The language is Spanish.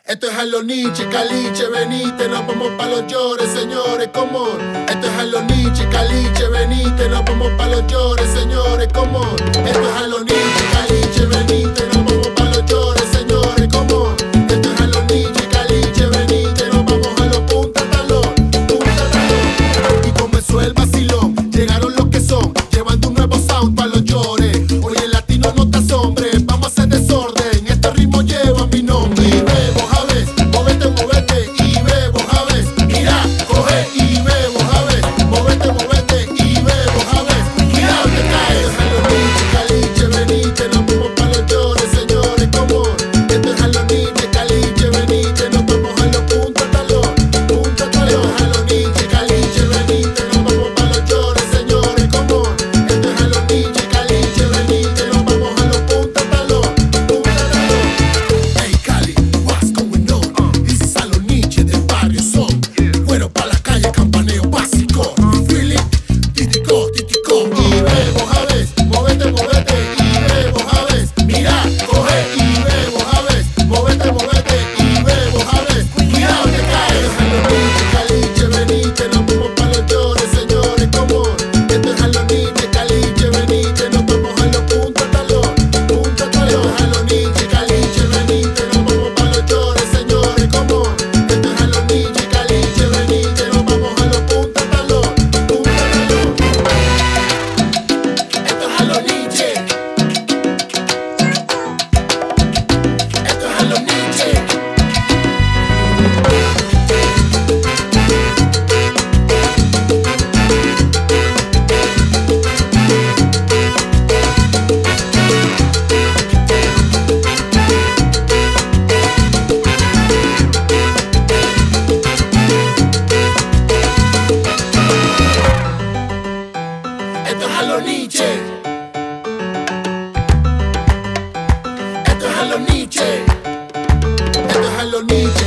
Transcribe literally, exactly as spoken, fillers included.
Esto es Jalo Nietzsche, Caliche, venite, nos vamos pa' los llores, señores, come on. Esto es Jalo Nietzsche, Caliche, venite, nos vamos pa' los llores, señores, come on. Esto es Jalo Nietzsche, Caliche, venite, nos vamos pa' los llores, señores, come on. Esto es Jalo Nietzsche, Caliche, venite, nos vamos a los punta talón, punta talón. Y comenzó el vacilón, llegaron los que son, llevando un nuevo sound pa' los llores. Hoy el latino no te asombre, vamos a hacer desorden, este ritmo lleva mi nombre. Y bebo, Javes, móvete, móvete y bebo, Javes. Mira, coge y bebo, Javes. Móvete, móvete y bebo, Javes. Mira, te caes. Jalo Nietzsche, Caliche, venite, nos vamos pa' los llores, señores, come on. Esto es Jalo Nietzsche, Caliche, venite, nos vamos a los punta talón, punta talón. Jalo Nietzsche, Caliche, venite, nos vamos pa' los llores, señores, come on. Esto es Jalo Nietzsche, Caliche, venite, nos vamos a los punta talón, punta talón. Hey Cali, what's going on? This is Jalo Nietzsche del barrio son. Fuero pa' la calle, campaneo básico. You feel it? Titico, titico. Y bebo, Javes, móvete, móvete y bebo, Javes. Mira, coge y bebo, Javes. Móvete, móvete y bebo, Javes. Cuidado te caes. Jalo Nietzsche, Caliche, venite, nos vamos pa' los llores, señores, come on. Esto es Jalo Nietzsche, Caliche, venite, nos vamos a los punta talón, punta talón. Jalo Nietzsche, Caliche, venite, nos vamos pa' los llores, señores, come on. Esto es Jalo Nietzsche, Caliche, venite, nos vamos a los punta talón, punta talón. Esto es Jalo Nietzsche. Esto es Jalo Nietzsche. Esto es Jalo Nietzsche. Esto es Jalo Nietzsche. Esto es Jalo Nietzsche.